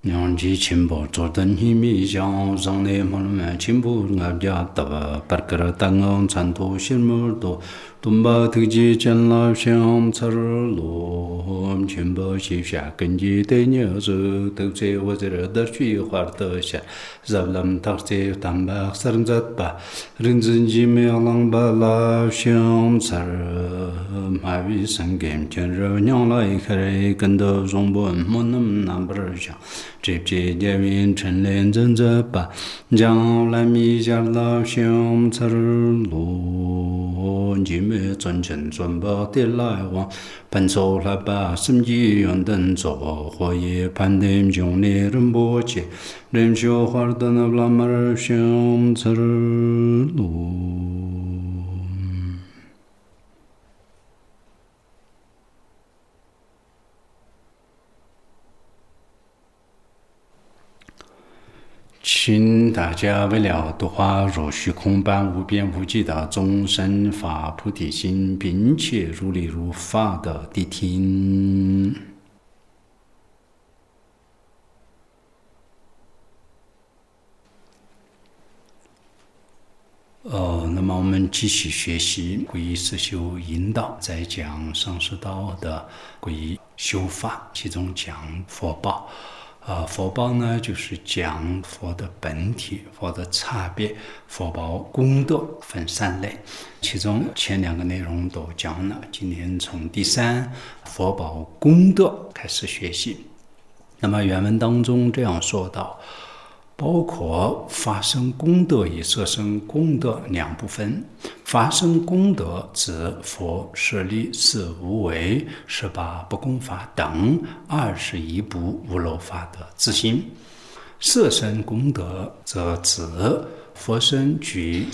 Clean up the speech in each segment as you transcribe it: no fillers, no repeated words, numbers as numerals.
娘ji chimbo jordan himi xiang zang ne mon chimbo ngab ya da par kar tang on chan to shin mo do tumba tu ji chen la xiang char lo chimbo xi xia gen ji de nie zu de zhe wo zhe de xu hua de xia zab lam ta zhe tam ba san zat ba ren zhen ji me lang ba la xiang char ma vi san gen chen ro nyang lai khai gen de zong bo mon nam nam ber xiang直接见面成连真着吧，将来米家老乡吃路，你们真正准备的来往，本走了吧，甚至用等走，或也判定中年人不接，人小孩的那拉马儿乡吃路。请大家为了度化若虚空般无边无际的众生发菩提心，并且如理如法的谛听。那么我们继续学习皈依实修引导，在讲上师道的皈依修法，其中讲佛报。佛报呢，就是讲佛的本体、佛的差别。佛报功德分3类，其中前2个内容都讲了。今天从第3佛报功德开始学习。那么原文当中这样说道，包括发生功德与摄生功德2部分。发生功德指佛舍利是无为18不共法等21部无漏法的自性。摄生功德则指佛身具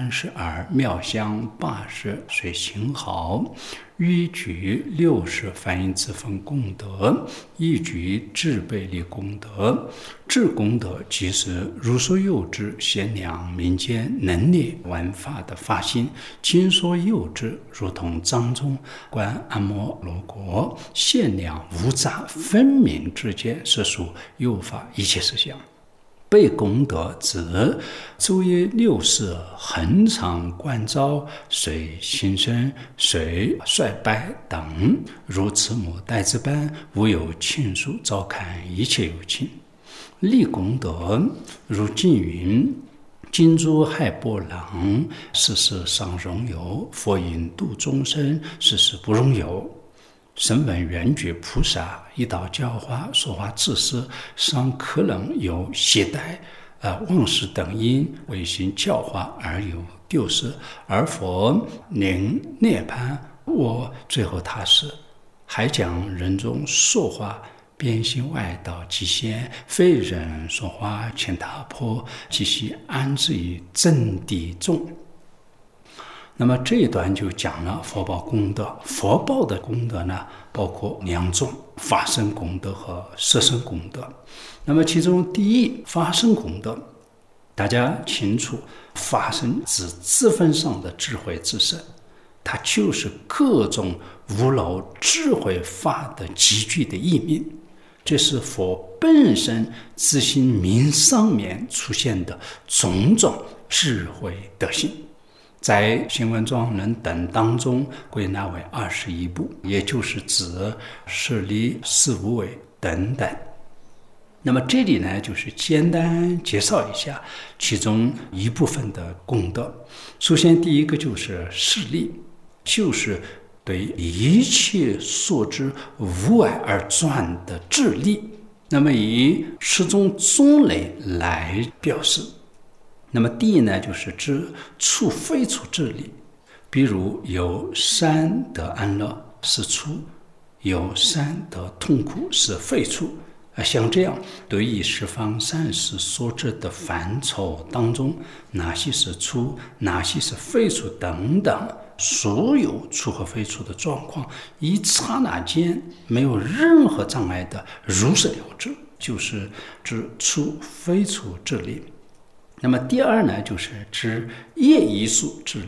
32妙相80随行好，欲具60梵音之分功德，亦具智备力功德。智功德即是如所有之限量民间能力玩法的发心，今所有之如同藏中观阿摩罗果，限量无杂分明之间，是属有法一切实相。备功德指昼夜6事恒常观照，随心生随衰败等，如慈母代之般，无有庆数照看一切有情。力功德如经云，金珠害波浪，世事尚容有，佛引度众生，世事不容有。声闻缘觉菩萨一道教化说话自私，尚可能有懈怠忘失等因，违行教化而有丢失，而佛能涅槃，我最后他是还讲人中说话边心外道极限，非人说话欠他破，即系安置于真谛中。那么这一段就讲了佛报功德。佛报的功德呢，包括2种，发生功德和摄生功德。那么其中第一，发生功德，大家清楚，发生指自分上的智慧自身，它就是各种无漏智慧法的集聚的意命，这是佛本身自性明上面出现的种种智慧德性，在行文庄人等当中归纳为21部，也就是指舍利是无为等等。那么这里呢，就是简单介绍一下其中一部分的功德。首先第一个就是舍利，就是对一切所知无碍而转的智力，那么以10种种类来表示。那么第一呢，就是指处非处智力，比如有善得安乐是处，有善得痛苦是非处。像这样对于十方善事所知的范畴当中，哪些是处，哪些是非处等等，所有处和非处的状况，一刹那间没有任何障碍的如实了知，就是指处非处智力。那么第二呢，就是指业异数智力，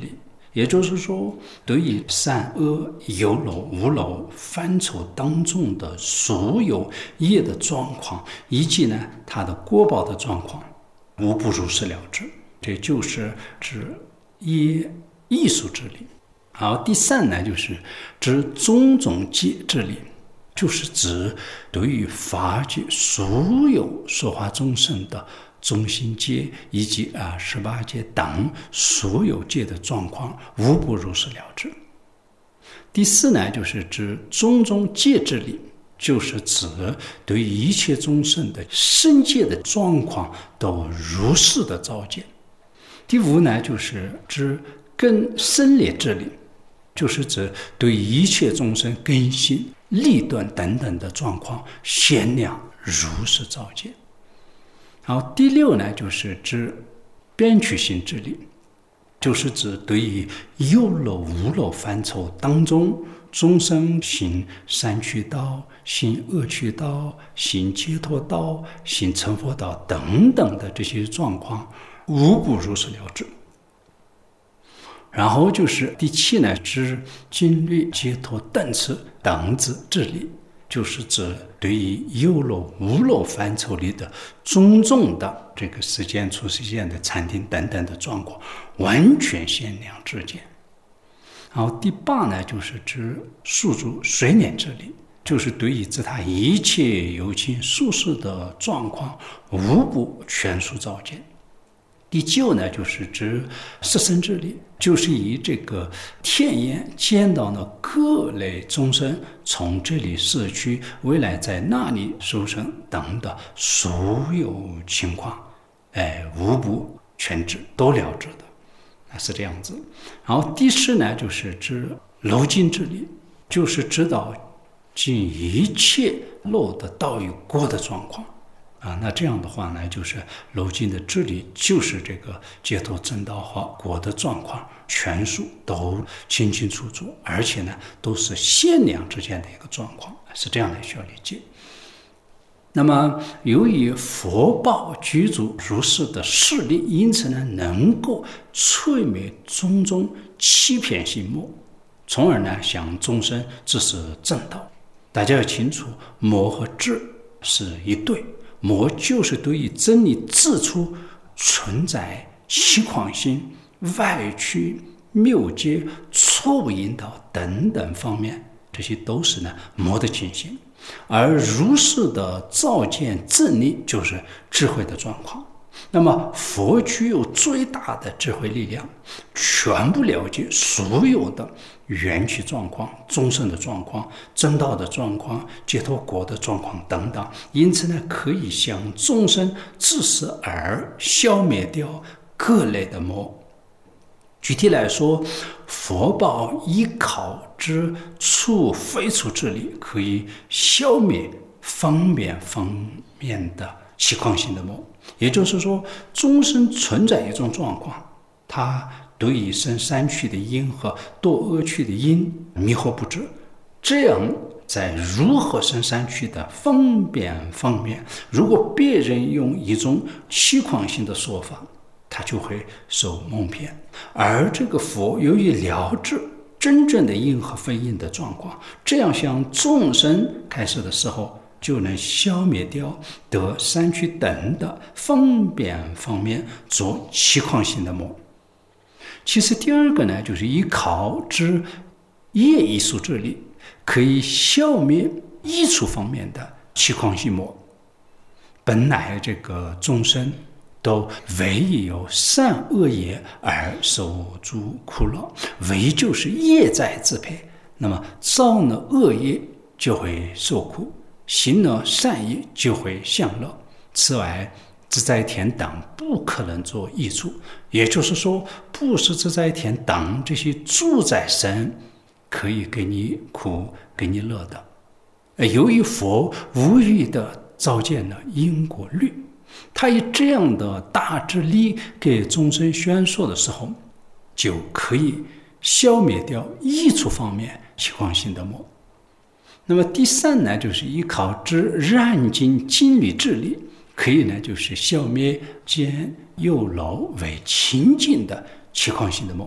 也就是说，对于善恶有漏无漏范畴当中的所有业的状况，以及呢它的果报的状况，无不如是了知。这就是指业艺术之理。好，第三呢，就是指种种界之理，就是指对于法界所有说法众生的中心界以及18界等所有界的状况，无不如是了知。第四呢，就是指种种界之理，就是指对于一切众生的身界的状况都如是的照见。第五呢，就是指根生劣之理，就是指对一切众生根性、利钝等等的状况限量如是照见。好，第六呢，就是指边取性之理，就是指对于有漏无漏范畴当中众生行三趣道、行恶趣道、行解脱道、行成佛道等等的这些状况，无不如是了知。然后就是第七呢，指经律解脱等次等子之理，就是指对于有漏无漏范畴里的种种的这个世间出世间的禅定等等的状况，完全限量知见。然后第八呢，就是指宿住随念之理，就是对于自他一切有情宿世的状况，无不全数照见。第九呢，就是指色身之理，就是以这个天眼见到了各类众生从这里逝去，未来在那里受生等的所有情况，无不全知，都了知的，是这样子。然后第十呢，就是指漏尽之理，就是知道尽一切漏的道与果的状况。那这样的话呢，就是漏尽的之理，就是这个解脱正道和果的状况，全数都清清楚楚，而且呢，都是限量之间的一个状况，是这样来需要理解。那么，由于佛报具足如是的势力，因此呢，能够摧灭种种欺骗性魔，从而呢，向众生指示正道。大家要清楚，魔和智是一对。魔就是对于真理自处存在虚诳性、歪曲、谬解、错误引导等等方面，这些都是呢魔的情形。而如是的照见正理，就是智慧的状况。那么佛具有最大的智慧力量，全部了解所有的缘起状况、众生的状况、正道的状况、解脱果的状况等等，因此呢，可以向众生自始而消灭掉各类的魔。具体来说，佛报依考之处非处之理，可以消灭方便的虚诳性的魔。也就是说，众生存在一种状况，他对于生三趣的因和堕恶趣的因迷惑不知，这样在如何生三趣的方便方面，如果别人用一种虚诳性的说法，他就会受蒙骗。而这个佛由于了知真正的因和非因的状况，这样向众生开示的时候，就能消灭掉得三趣等的方便方面做虚诳性的魔。其实第二个呢，就是依考之业艺术之理，可以消灭益处方面的虚诳性魔。本来这个众生都唯有善恶业而受诸苦乐，唯就是业在自配，那么造了恶业就会受苦，行了善业就会享乐。此外，自在天等不可能做益处，也就是说，不是自在天等这些住在身可以给你苦给你乐的。由于佛无欲的照见了因果律，他以这样的大智力给众生宣说的时候，就可以消灭掉益处方面虚诳性的魔。那么第三呢，就是依靠之染净经律之理，可以呢，就是消灭见有漏为清净的虚诳性的魔。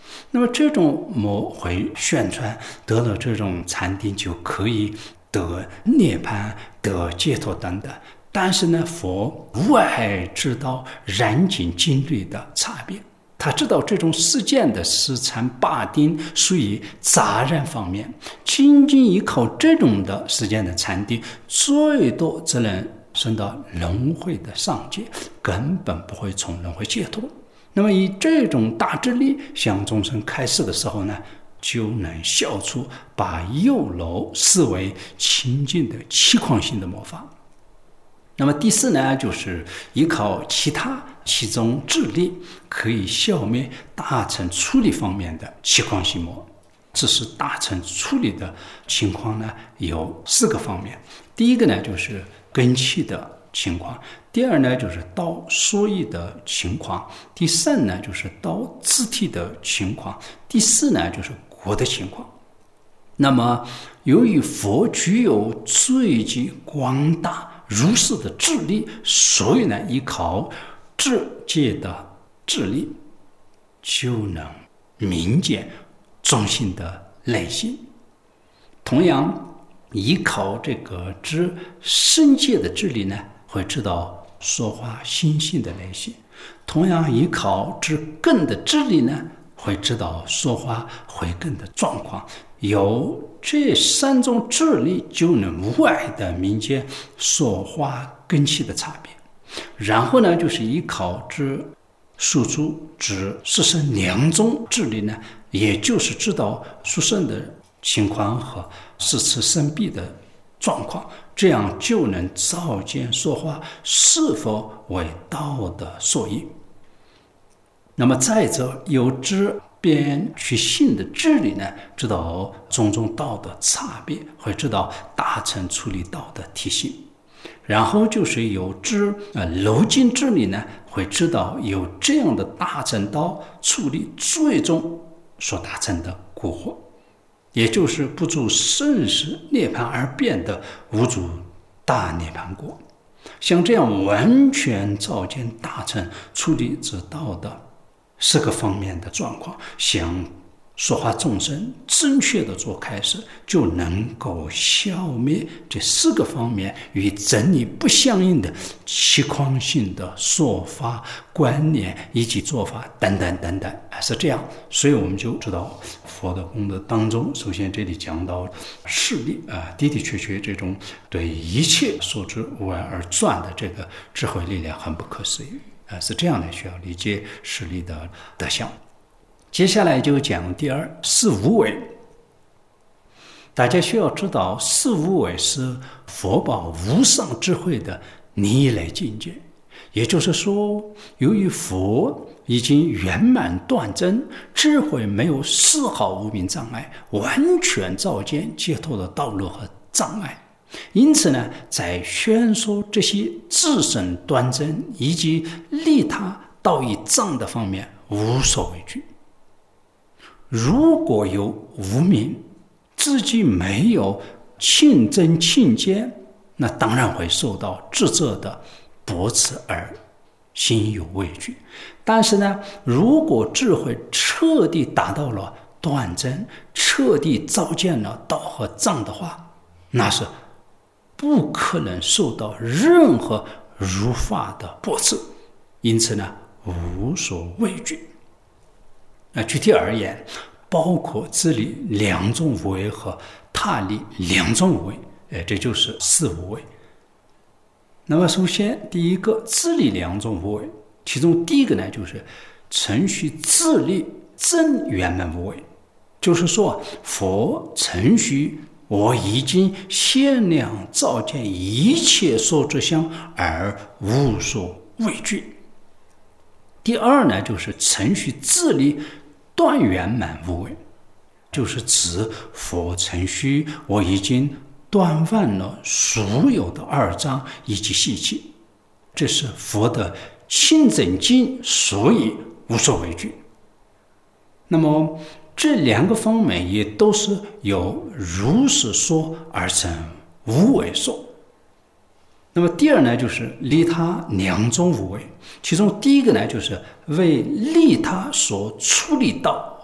那么这种魔会宣传得了这种禅定就可以得涅槃、得解脱等等。但是呢，佛无碍知道染净经律的差别，他知道这种世间的十禅八定属于杂染方面，仅仅依靠这种的世间的禅定，最多只能升到轮回的上界，根本不会从轮回解脱。那么以这种大智力向众生开示的时候呢，就能消除把右楼视为清净的气况性的魔法。那么第四呢，就是依靠其他七种智力，可以消灭大乘处理方面的气况性魔。这是大乘处理的情况呢，有4个方面。第一个呢，就是根器的情况；第二呢，就是道所依的情况；第三呢，就是道自体的情况；第四呢，就是果的情况。那么由于佛具有最极广大如是的智力，所以呢，依靠智界的智力，就能明见众生的内心。同样，依靠这个知身界的智力呢，会知道说话心性的内心。同样，依靠知根的智力呢，会知道说话慧根的状况。有这3种智力，就能无碍的明见说话根器的差别。然后呢，就是依靠知数出知四圣2种智力呢，也就是知道殊胜的情况和四次生弊的状况，这样就能照见说话是否为道的所依。那么再者，有知辨取性的智力呢，知道种种道的差别，会知道大乘处理道的体系。然后就是有知柔净智力呢，会知道有这样的大乘道处理最终所达成的果惑，也就是不住生死涅槃而变的无住大涅槃果。像这样完全照见大乘处理之道的4个方面的状况，向说话众生正确的做开始，就能够消灭这4个方面与真理不相应的气况性的说法、观念以及做法等等等等，是这样。所以我们就知道佛的功德当中，首先这里讲到势力的确这种对一切所知无碍而转的这个智慧力量很不可思议，是这样的，需要理解势力的德相。接下来就讲第2，四无为。大家需要知道，四无为是佛宝无上智慧的一类境界。也就是说，由于佛已经圆满断真，智慧没有丝毫无明障碍，完全照见解脱的道路和障碍，因此呢，在宣说这些自身端真以及利他道义障的方面无所畏惧。如果有无明，自己没有清真清见，那当然会受到智者的驳斥而心有畏惧。但是呢，如果智慧彻底达到了断真，彻底照见了道和藏的话，那是不可能受到任何如法的驳斥，因此呢，无所畏惧。具体而言，包括自利2种无为和他利2种无为，这就是四无为。那么首先第一个自利2种无为，其中第一个呢，就是程序自利真圆满无为。就是说，佛程序我已经限量照见一切所知相而无所畏惧。第2呢，就是程序自利断圆满无为，就是指佛程序我已经断完了所有的二障以及习气，这是佛的清真境，所以无所畏惧。那么这2个方面也都是由如是说而成无为说。那么第2呢，就是利他2种无为，其中第一个呢，就是为利他所处理道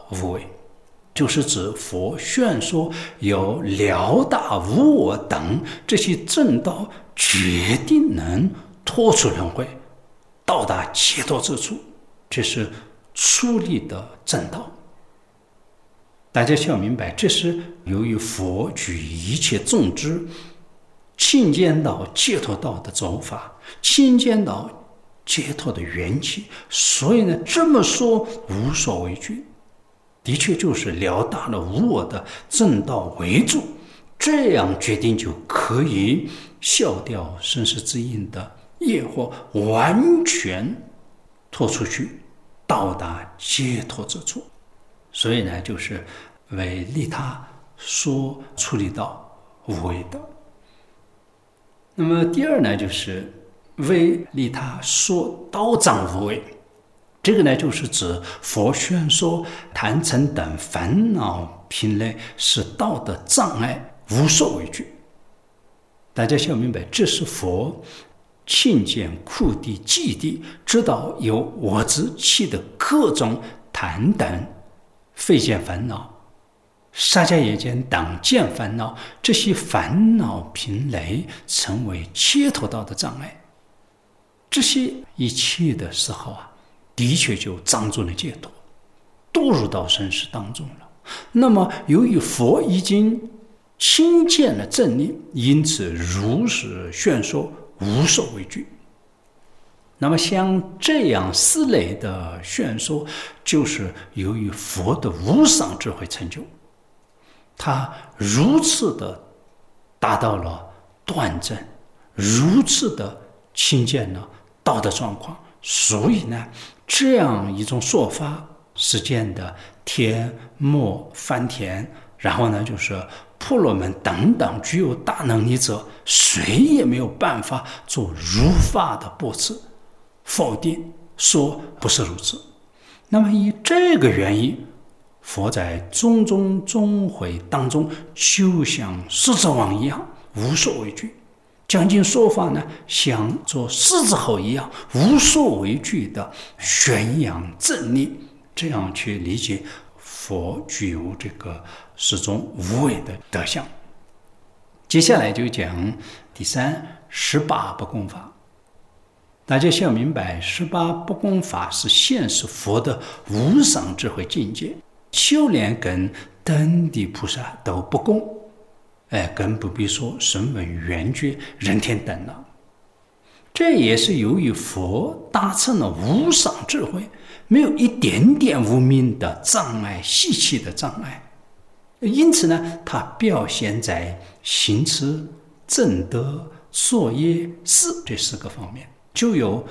无为，就是指佛宣说有了大无我等这些正道，决定能脱出轮回，到达解脱之处，这是出离的正道。大家需要明白，这是由于佛举一切众之亲见到解脱道的走法，亲见到解脱的缘起，所以呢，这么说无所畏惧，的确就是了大了无我的正道为主，这样决定就可以消掉生死之因的业惑，完全脱出去，到达解脱之处。所以呢，就是为利他说出离道无为的。那么第二呢，就是为利他说道障无为。这个呢，就是指佛宣说贪嗔等烦恼品类是道的障碍，无所畏惧。大家需要明白，这是佛亲见苦地、嫉地，知道有我执气的各种贪等非见烦恼、杀迦耶见等见烦恼，这些烦恼品类成为解脱道的障碍。这些一切的时候的确就障住了解脱，堕入到生死当中了。那么由于佛已经亲见了正理，因此如实宣说，无所畏惧。那么像这样四类的宣说，就是由于佛的无上智慧成就，他如此的达到了断证，如此的亲见了道德状况，所以呢，这样一种说法实践的天末梵田，然后呢，就是婆罗门等等具有大能力者，谁也没有办法做如法的驳斥否定，说不是如此。那么以这个原因，佛在种种中会当中，就像狮子王一样无所畏惧，讲经说法呢，像做狮子吼一样无所畏惧的宣扬正理，这样去理解佛具有这个始终无为的德相。接下来就讲第三18不共法。大家需要明白，18不共法是现实佛的无上智慧境界，修炼跟等地菩萨都不共，更不必说声闻缘觉人天等了。这也是由于佛达成了无上智慧，没有一点点无明的障碍、习气的障碍，因此呢，它表现在行持、正德、作业、事这4个方面，就有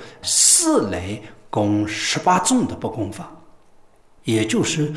4类共18种的不共法，也就是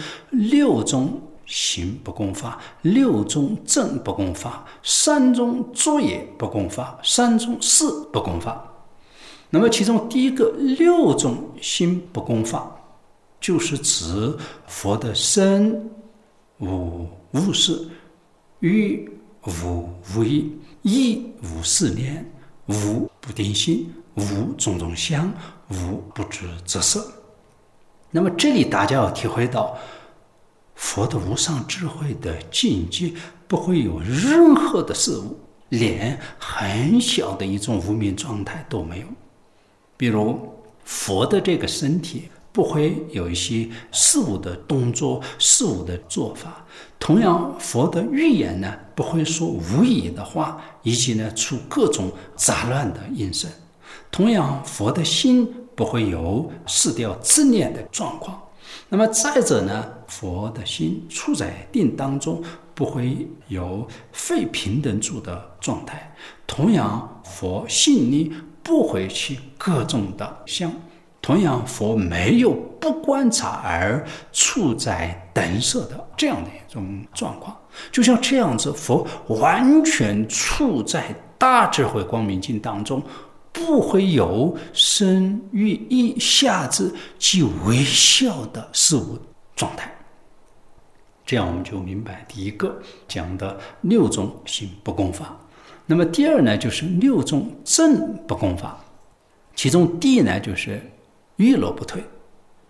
6种行不共法、6种正不共法、3种作业不共法、3种事不共法。那么其中第一个6种行不共法，就是指佛的身无无事，语无无义，意无思念，无不定心，无种种相，无不知则色。那么这里大家要体会到佛的无上智慧的境界，不会有任何的事物，连很小的一种无明状态都没有。比如佛的这个身体不会有一些事物的动作、事物的做法，同样佛的语言呢，不会说无意的话，以及呢出各种杂乱的音声。同样佛的心不会有失掉执念的状况。那么再者呢，佛的心处在定当中，不会有非平等住的状态。同样佛心里不会起各种的相，同样佛没有不观察而处在等色的这样的一种状况。就像这样子，佛完全处在大智慧光明境当中，不会有身语意下至及微小的事物状态。这样我们就明白第一个讲的6种行不共法。那么第二呢，就是6种正不共法。其中第一呢，就是欲乐不退。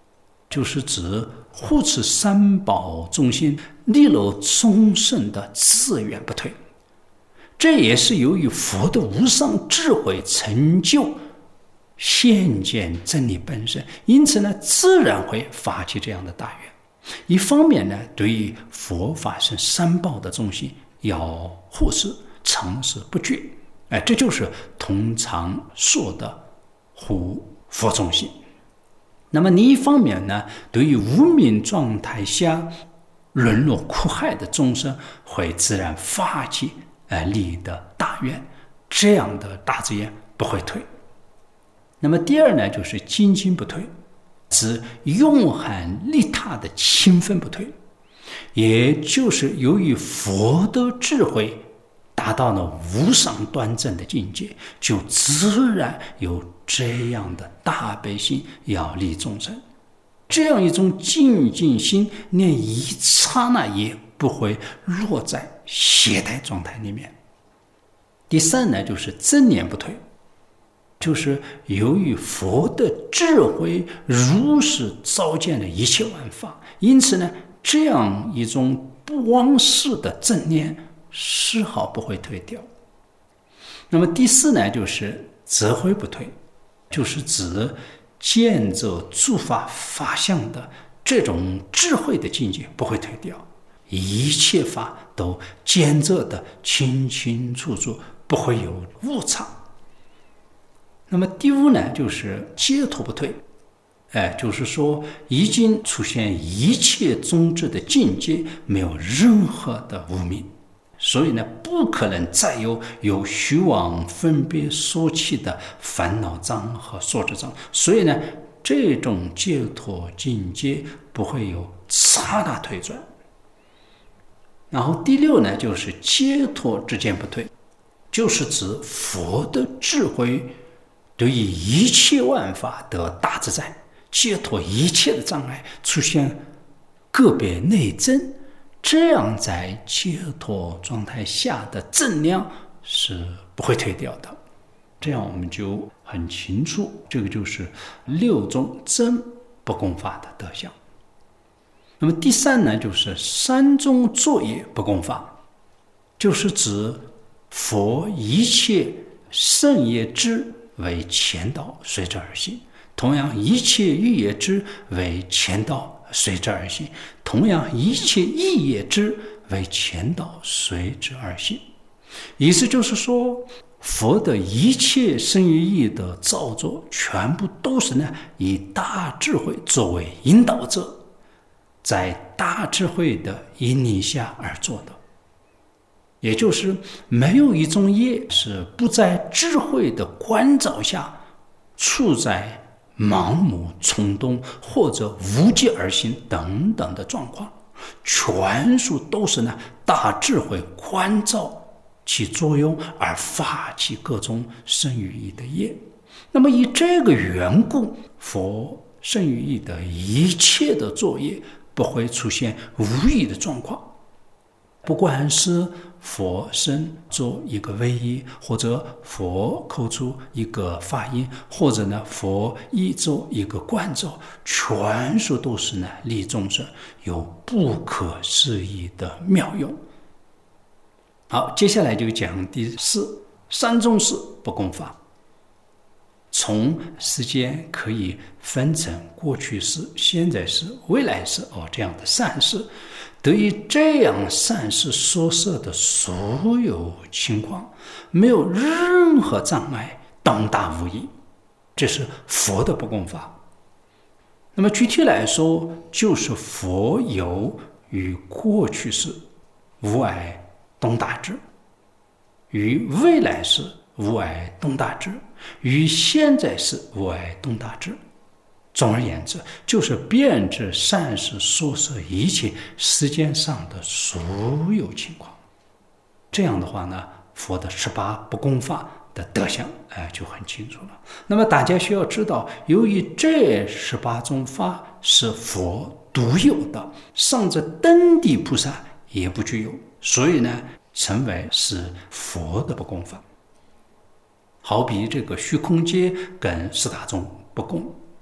就是指护持三宝众生，利乐众生的自愿不退。这也是由于佛的无上智慧成就现见真理本身，因此呢，自然会发起这样的大愿。一方面呢，对于佛法是三宝的众生要护持长时不绝，这就是通常说的护佛众生。那么另一方面呢，对于无明状态下沦落苦海的众生，会自然发起利的大愿，这样的大志愿不会退。那么第二呢，就是精进不退，指永恒利他的勤奋不退，也就是由于佛的智慧达到了无上端正的境界，就自然有这样的大悲心要利众生，这样一种精进心，连一刹那也不会落在懈怠状态里面。第三呢，就是正念不退，就是由于佛的智慧如是照见了一切万法，因此呢，这样一种不忘事的正念丝毫不会退掉。那么第四呢，就是则慧不退，就是指见着诸法法相的这种智慧的境界不会退掉，一切法都见着的清清楚楚，不会有误差。那么第五呢，就是解脱不退，就是说已经出现一切宗旨的境界，没有任何的无明，所以呢，不可能再有虚妄分别所起的烦恼障和所知障，所以呢，这种解脱境界不会有刹那退转。然后第六呢，就是解脱之间不退，就是指佛的智慧对于一切万法的大自在，解脱一切的障碍，出现个别内证，这样在解脱状态下的正量是不会退掉的。这样我们就很清楚，这个就是六种真不共法的德相。那么第三呢，就是三种作业不共法，就是指佛一切圣业之为前道，随之而行；同样一切欲业之为前道，随之而行；同样一切意业之为前道，随之而行。意思就是说，佛的一切圣与义的造作，全部都是呢以大智慧作为引导者，在大智慧的引领下而做的。也就是没有一种业是不在智慧的关照下处在盲目冲动或者无计而行等等的状况，全数都是呢大智慧关照起作用而发起各种圣与义的业。那么以这个缘故，佛圣与义的一切的作业不会出现无义的状况，不管是佛身做一个威仪，或者佛口出一个法音，或者呢佛意做一个观照，全数都是呢利众生，有不可思议的妙用。好，接下来就讲第四，三种事不共法。从时间可以分成过去式、现在式、未来式这样的善事，对于这样善事所设的所有情况，没有任何障碍，当大无异，这是佛的不共法。那么具体来说，就是佛有与过去式无碍东大智，与未来式无碍东大智，与现在式无碍东大智。总而言之，就是遍知善事所设一切世间上的所有情况。这样的话呢，佛的18不共法的德相就很清楚了。那么大家需要知道，由于这18种法是佛独有的，上至登地菩萨也不具有，所以呢称为是佛的不共法。好比这个虚空界跟4大众不共，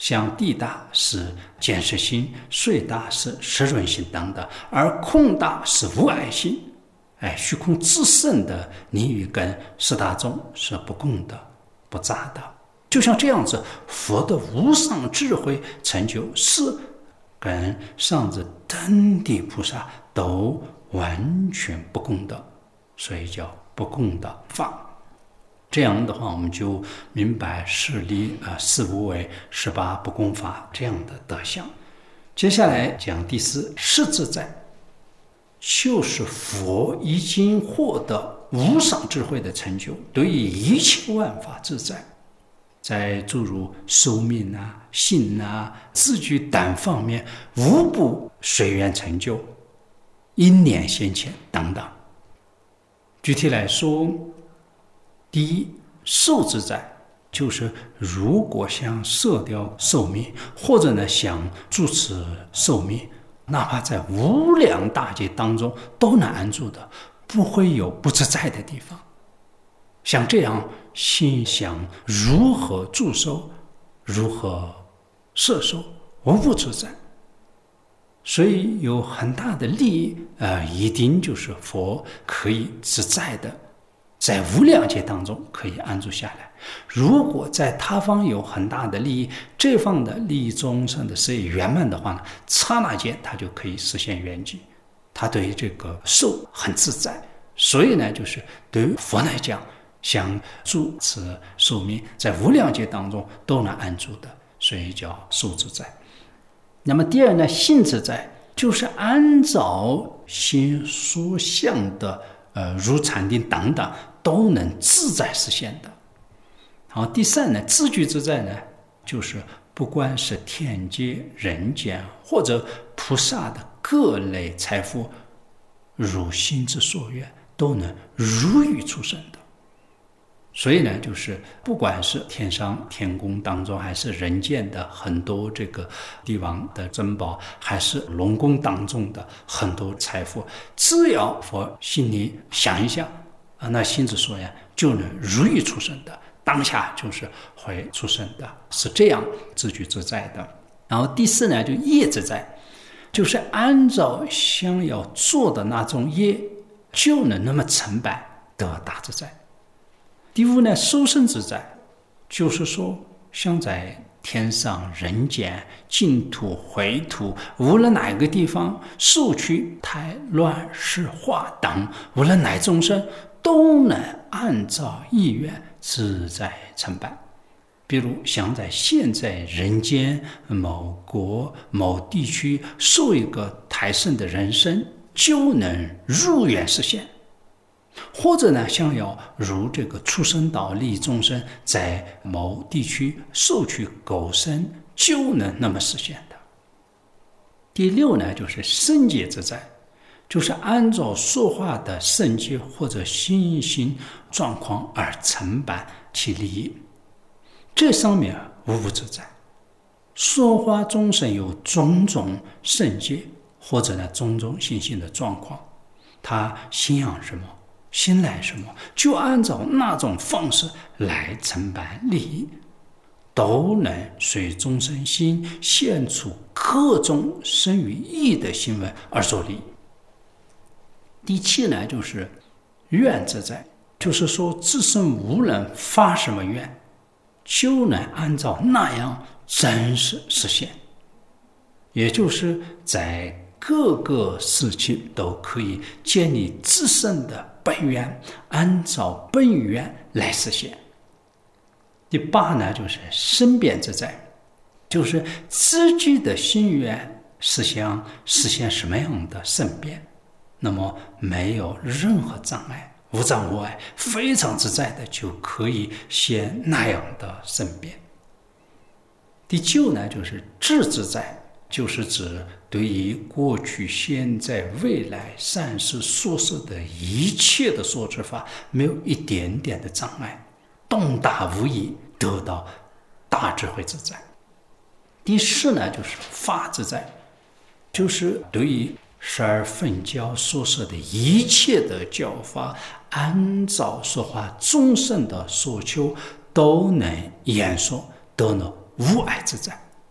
像地大是见识心，水大是湿润心等等，而空大是无碍心。虚空自身的宁与根四大宗是不共的、不杂的。就像这样子，佛的无上智慧成就是跟上至登地菩萨都完全不共的，所以叫不共的法。这样的话，我们就明白事理四无为、18不共法这样的德相。接下来讲第四，是自在，就是佛已经获得无上智慧的成就，对于一切万法自在，在诸如寿命性自具等方面，无不随缘成就，因念现前等等。具体来说，第一，寿自在，就是如果想摄掉寿命，或者呢想住持寿命，哪怕在无量大劫当中都能安住的，不会有不自在的地方。像这样心想如何住寿，如何摄寿，无不自在。所以有很大的利益一定就是佛可以自在的在无量劫当中可以安住下来。如果在他方有很大的利益，这方的利益众生的事业圆满的话呢，刹那间他就可以实现圆寂，他对于这个寿很自在。所以呢，就是对于佛来讲，想住持寿命，在无量劫当中都能安住的，所以叫寿自在。那么第二呢，性自在，就是按照心所想的如禅定等等都能自在实现的。好，第三呢，自具自在呢，就是不管是天界、人间或者菩萨的各类财富，如心之所愿，都能如欲出生的。所以呢，就是不管是天上天宫当中，还是人间的很多这个帝王的珍宝，还是龙宫当中的很多财富，只要佛心里想一想那心之所愿就能如欲出生的，当下就是会出生的，是这样自具自在的。然后第四呢，就业自在，就是按照想要做的那种业，就能那么成办得大自在。第五呢，受生自在，就是说像在天上、人间、净土、秽土，无论哪个地方受取胎卵石化等，无论哪众生都能按照意愿自在成办。比如想在现在人间某国某地区受一个胎生的人身，就能如愿实现。或者呢，想要如这个畜生道利益众生，在某地区受取狗身，就能那么实现的。第六呢，就是身界自在，就是按照说话的身界或者心性状况而承办其利益，这上面无不自在。说话众生有种种身界或者呢种种心性的状况，他信仰什么，心来什么，就按照那种方式来承办利益，都能随众生心现出各种生于意的行为而做利益。第七呢，就是愿自在，就是说自身无论发什么愿，就能按照那样真实实现，也就是在各个事情都可以建立自身的本愿，按照本愿来实现。第八呢，就是身变自在，就是自己的心愿是想实现什么样的身变，那么没有任何障碍，无障无碍，非常自在的就可以现那样的身变。第九呢，就是智自在，就是指对于过去、现在、未来善事所设的一切的所知法，没有一点点的障碍，洞达无疑，得到大智慧自在。第十呢，就是法自在，就是对于12分教所设的一切的教法，按照说话众生的所求，都能言说，得了无碍自在。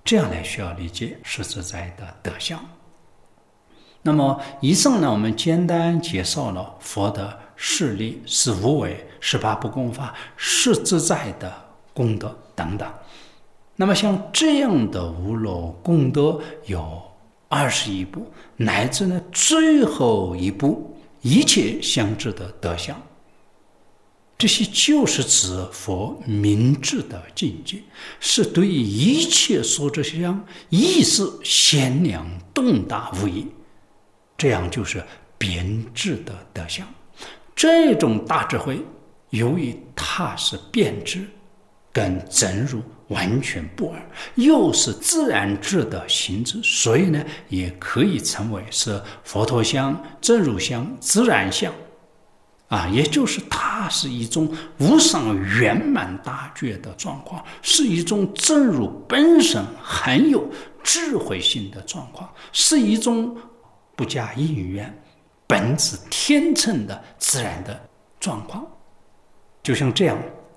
这样来需要理解实自在的德相。那么以上呢，我们简单介绍了佛的势力、是无为、18不共法、是自在的功德等等。那么像这样的无漏功德有21部，乃至呢最后一部一切相知的德相，这些就是指佛明智的境界，是对于一切所知相意识限量洞达无疑，这样就是遍智的德相。这种大智慧，由于它是遍智，跟真如完全不二，又是自然智的行智，所以呢，也可以称为是佛陀相、真如相、自然相也就是它是一种无上圆满大觉的状况，是一种真如本身很有智慧性的状况，是一种不加因缘本自天成的自然的状况。就像这样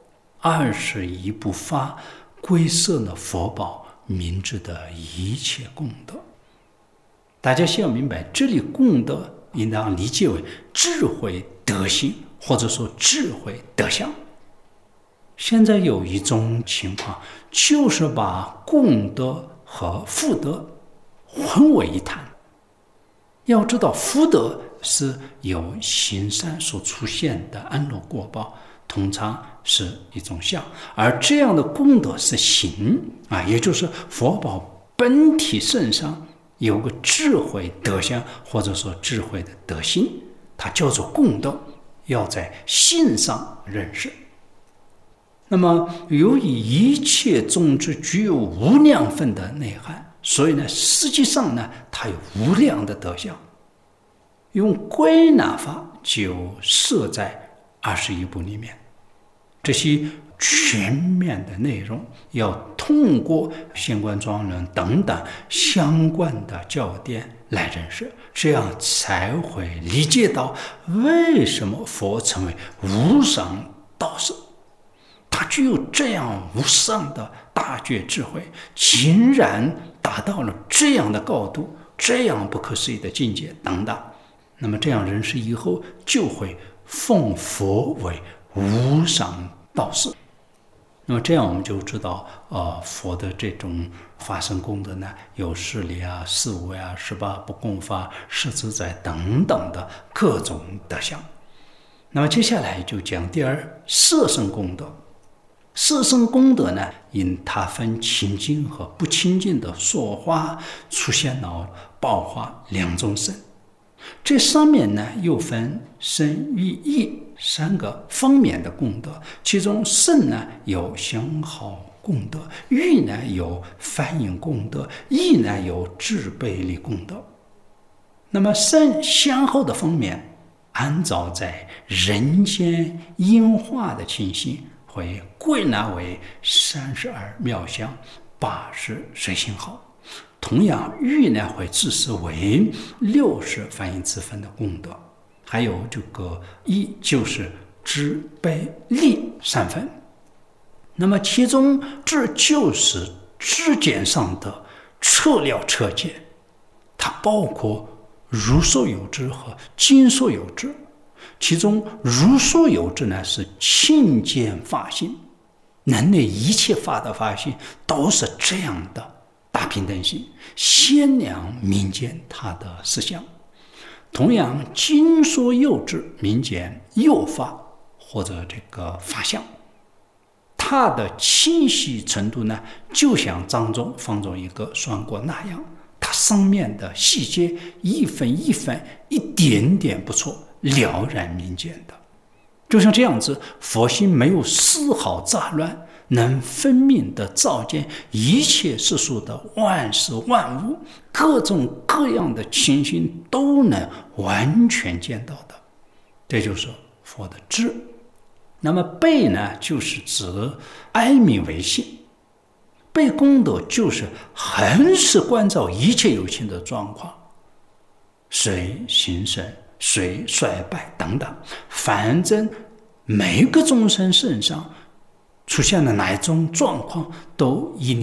21部法归摄了佛宝明智的一切功德。大家先要明白，这里功德应当理解为智慧德性，或者说智慧德相。现在有一种情况，就是把功德和福德混为一谈。要知道，福德是由行善所出现的安乐果报，通常是一种相，而这样的功德是行也就是佛宝本体身上有个智慧德相，或者说智慧的德性，它叫做功德，要在性上认识。那么由于一切种子具有无量分的内涵，所以呢，实际上呢，它有无量的德相。用归纳法就设在21部里面，这些全面的内容要通过现观庄论等等相关的教典来认识，这样才会理解到为什么佛成为无上道士。他具有这样无上的大觉智慧，竟然达到了这样的高度，这样不可思议的境界等等。那么这样认识以后，就会奉佛为无上道士。那么这样我们就知道佛的这种法身功德呢，有势力四无为18不共法、是自在等等的各种德相。那么接下来就讲第二，色身功德。色身功德呢，因它分清净和不清净的说话，出现了报化两种身。这上面呢，又分身与意3个方面的功德，其中身呢有相好功德，意呢有反应功德，意呢有智备力功德。那么身相好的方面，按照在人间应化的情形，会归纳为32妙相，80随心好。同样，欲呢会自视为60反应之分的功德，还有这个意就是智备力3分。那么其中智就是知见上的彻了彻见，它包括如所有智和今所有智。其中如所有智呢是亲见法性，人类一切法的法性都是这样的大平等性，限量明见他的思想。同样，今所有智明见有法或者这个法相，它的清晰程度呢，就像掌中放着一个双锅那样，它上面的细节一分一分一点点不错，了然明见的。就像这样子，佛心没有丝毫杂乱，能分明地照见一切世俗的万事万物，各种各样的情形都能完全见到的，这就是佛的智。那么备呢，就是指哀悯为性，备功德就是恒时关照一切有情的状况，随形生随衰败等等，反正每个众生身上出现的哪一种状况，都一念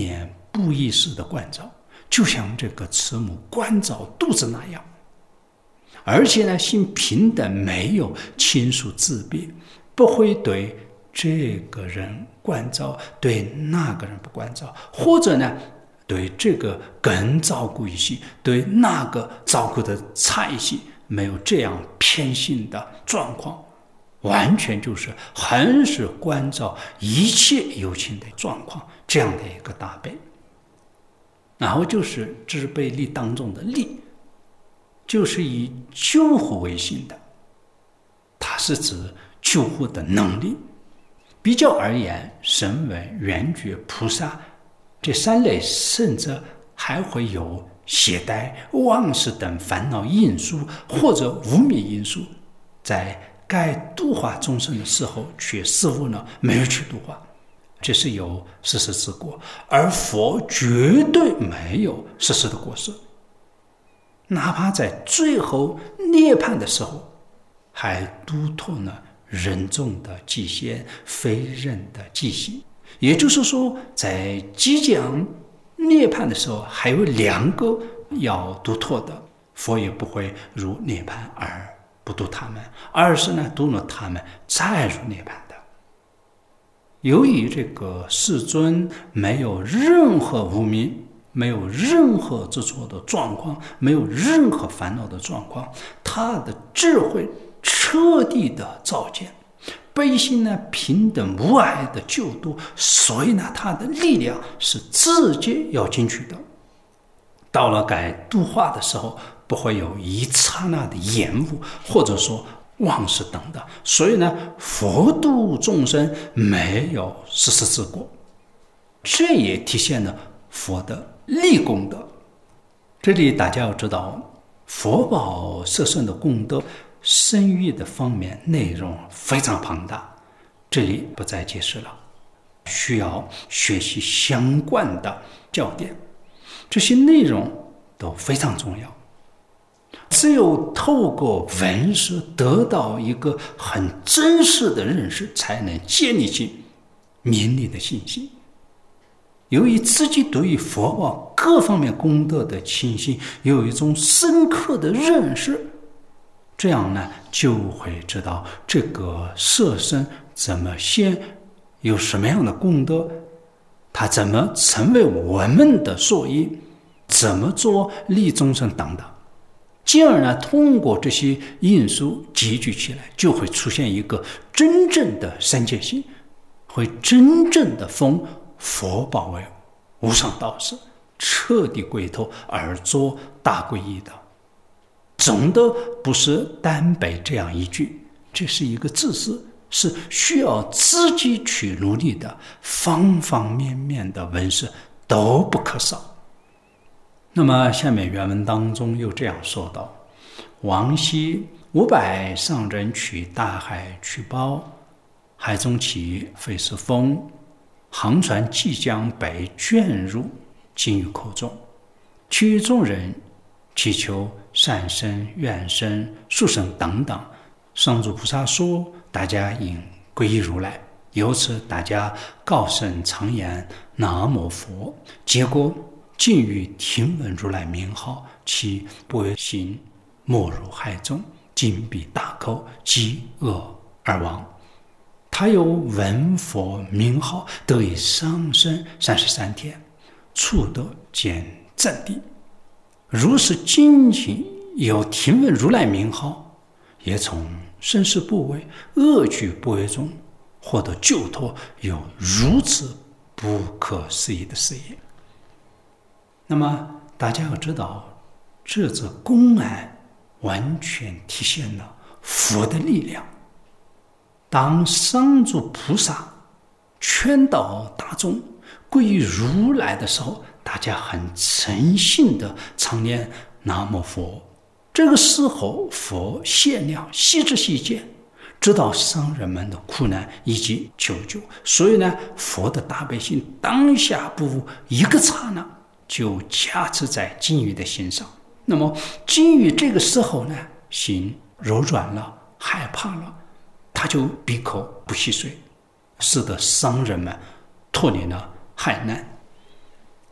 不意识的关照，就像这个慈母关照肚子那样。而且呢，心平等，没有亲疏自别，不会对这个人关照，对那个人不关照，或者呢，对这个更照顾一些，对那个照顾的差一些，没有这样偏心的状况，完全就是很是关照一切有情的状况，这样的一个大悲。然后就是知悲力当中的力，就是以救护为心的，它是指救护的能力。比较而言，声闻、缘觉、菩萨这三类圣者还会有懈怠、忘事等烦恼因素或者无明因素，在该度化众生的时候，却似乎呢没有去度化，这是有世世之过。而佛绝对没有世世的过失，哪怕在最后涅槃的时候，还度脱了人众的极限，非人的极限。也就是说，在即将涅槃的时候，还有2个要度脱的，佛也不会入涅槃而不度他们，而是呢度了他们再入涅槃的。由于这个世尊没有任何无明，没有任何执着的状况，没有任何烦恼的状况，他的智慧彻底的照见，悲心呢平等无碍的救度，所以呢他的力量是直接要进去的。到了该度化的时候，不会有一刹那的延误，或者说忘事等等。所以呢，佛度众生没有世世之过，这也体现了佛的力功德。这里大家要知道，佛宝摄身的功德深蕴的方面内容非常庞大，这里不再解释了，需要学习相关的教典，这些内容都非常重要。只有透过闻识得到一个很真实的认识，才能建立起绵密的信心。由于自己对于佛宝各方面功德的清晰有一种深刻的认识，这样呢就会知道这个摄身怎么先有什么样的功德，它怎么成为我们的受益，怎么做利众生等等。进而呢，通过这些因素集聚起来，就会出现一个真正的三界心，会真正的封佛宝为无上道士，彻底归头而做大皈依的。总的不是单背这样一句，这是一个知识，是需要自己去努力的，方方面面的闻识都不可少。那么下面原文当中又这样说道：往昔500上人取大海取包，海中起非是风，航船即将被卷入，尽于口中。其余众人祈求善生、愿生、速生等等。上主菩萨说：大家应皈依如来。由此大家高声常言南无佛，结果尽欲听闻如来名号，其不为心没入海中，紧闭大口，饥饿而亡。他有闻佛名号，得以上升33天，触得见正地。如是精进有听闻如来名号，也从生死部位、恶趣部位中获得救脱，有如此不可思议的事业。那么大家要知道，这则公案完全体现了佛的力量。当上主菩萨劝导大众皈依如来的时候，大家很诚信的常念南无佛。这个时候佛限量细知细见，知道商人们的苦难以及求救，所以呢，佛的大悲心当下不一个刹那就加持在金鱼的心上。那么金鱼这个时候呢，心柔软了，害怕了，他就闭口不吸水，使得商人们脱离了害难。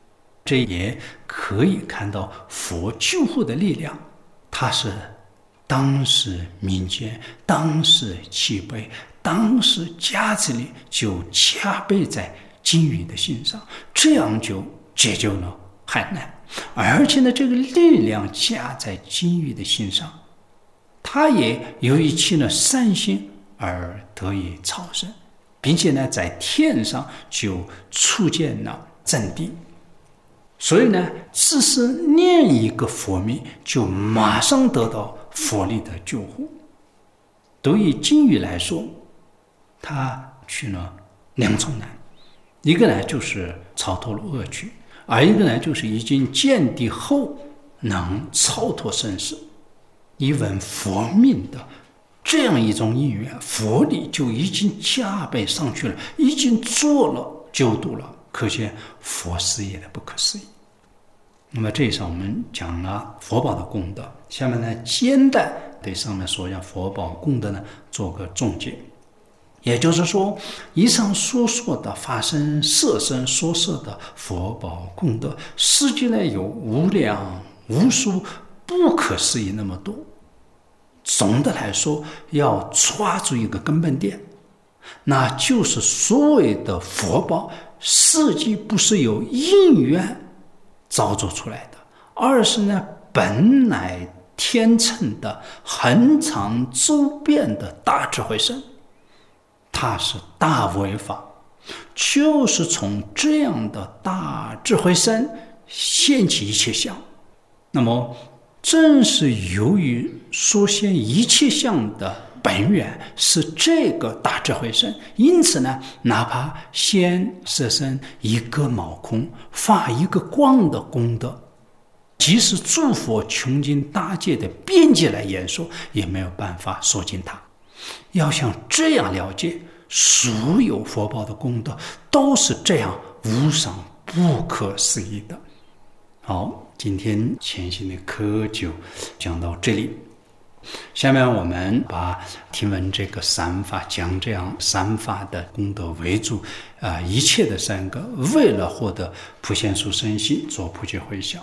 这也可以看到佛救护的力量，它是当时民间、当时气辈、当时家子里就加倍在金鱼的心上，这样就解救了海难。而且呢，这个力量加在金鱼的心上，它也由于起了善心而得以超生，并且呢，在天上就初见了真谛。所以呢，只是念一个佛名，就马上得到佛力的救护。对于金鱼来说，他去了两重难，一个呢就是超脱了恶趣，而一个呢就是已经见地后能超脱生死，一闻佛命的这样一种因缘，佛力就已经加倍上去了，已经做了救度了，可见佛事业的不可思议。那么这一上我们讲了佛宝的功德，下面呢简单对上面所讲佛宝功德呢做个总结。也就是说，以上所说的法身、色身所摄的佛宝功德，实际呢有无量无数不可思议那么多。总的来说，要抓住一个根本点，那就是所谓的佛宝实际不是由因缘造作出来的，而是呢本来天成的恒常周遍的大智慧身，它是大无为法，就是从这样的大智慧身现起一切相。那么正是由于所现一切相的本源是这个大智慧身，因此呢，哪怕现色身一个毛空，发一个光的功德，即使诸佛穷尽大界的边界来言说，也没有办法说尽它。要想这样了解，所有佛宝的功德都是这样无上不可思议的。好，今天前行的课就讲到这里。下面我们把听闻这个三法，讲这样三法的功德为主，一切的三个，为了获得普贤殊胜心，做普济回向。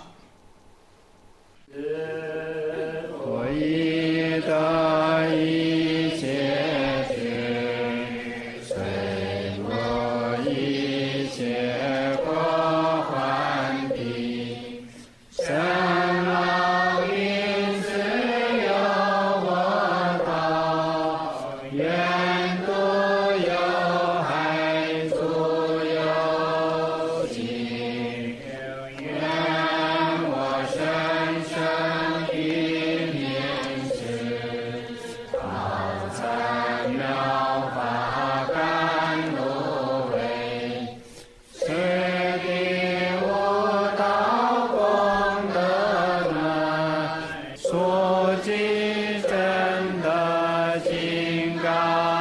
我已得一切智，随我一切过患地，生老病死有我道，愿度有害诸有尽，愿我生生彼念智，好参妙法甘露味，此地无道功德门，所记真的金刚